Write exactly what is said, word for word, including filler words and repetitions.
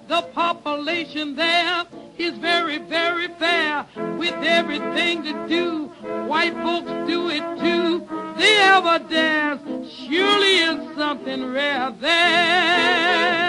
The population there is very, very fair. With everything to do, white folks do it too. The ever dance surely is something rare there.